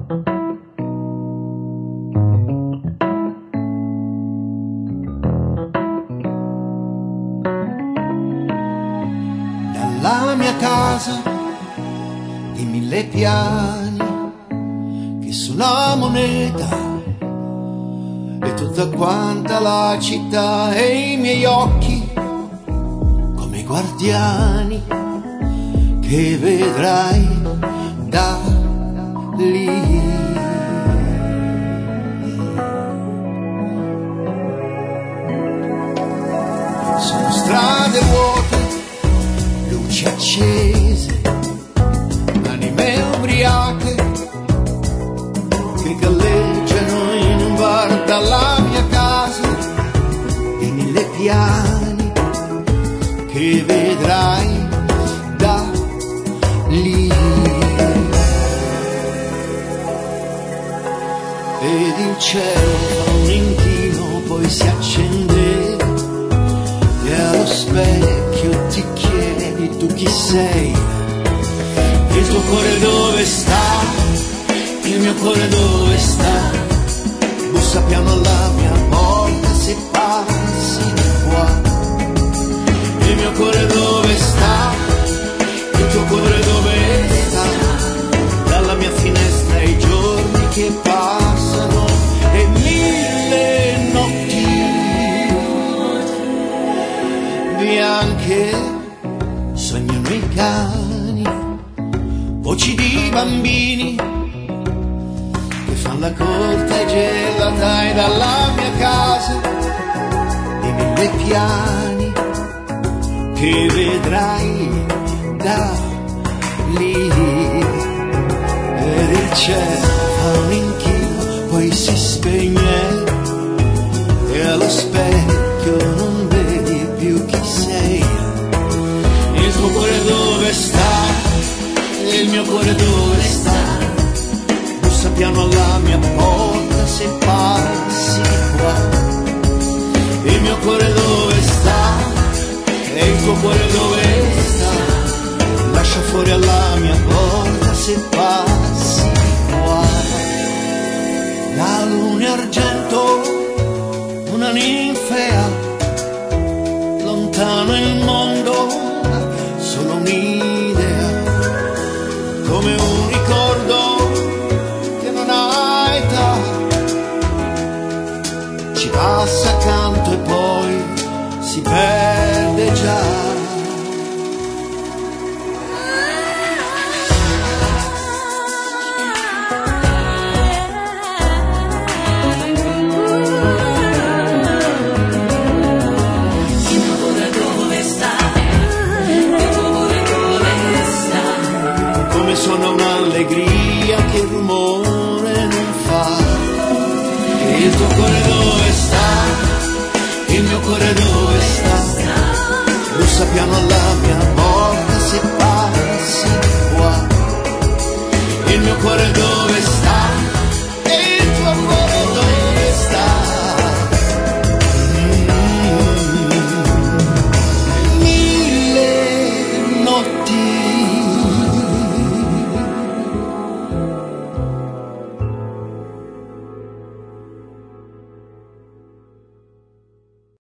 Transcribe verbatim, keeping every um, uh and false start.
Dalla mia casa di mille piani, che su una moneta e tutta quanta la città e i miei occhi come guardiani che vedrai da lì. Sono strade vuote, luci accese, anime ubriache che galleggiano in un bar dalla mia casa, e mille piani che vedrai da lì. Ed il cielo fa un inchino, poi si accende e allo specchio ti chiedi tu chi sei. Il tuo cuore dove sta? Il mio cuore dove sta? Bussa piano alla mia porta se passi di qua. Il mio cuore dove sta? Il tuo cuore dove sta? Dalla mia finestra i giorni che passano e mille notti bianche sognano i cani, voci di bambini che fanno la corte gelata, e dalla mia casa di mille piani che vedrai da lì. Ed il cielo fa un inchino, poi si spegne e allo specchio non vedi più chi sei. Il tuo cuore dove sta? Il mio cuore dove sta? Bussa piano alla mia porta se passi di qua. Il mio cuore dove sta? E il tuo cuore dove sta? Lascia fuori alla mia porta se passi di qua. La luna e argento, una ninfea, lontano il mondo, solo un'idea, come un ricordo che non ha età, ci passa accanto e poi si perde già. Suona un'allegria che il rumore non fa. E il tuo cuore dove sta? Il mio cuore dove sta? Bussa piano alla mia porta